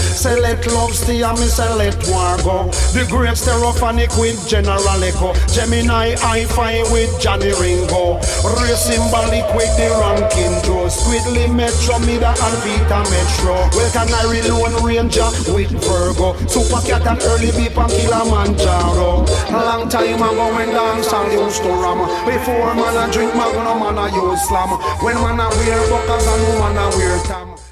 Say let love stay and me say let war go. The great stereophonic with General Echo. Gemini hi-fi with Johnny Ringo. Ray symbolic with the ranking Joe. Squidly Metro, Mida and Vita Metro. Well Canary Lone Ranger with Virgo. Super Cat and Early Beep and Kilimanjaro. A long time ago when dance all used to ram. Before man a drink, man a use slam. When man a wear buckles and woman a wear tam.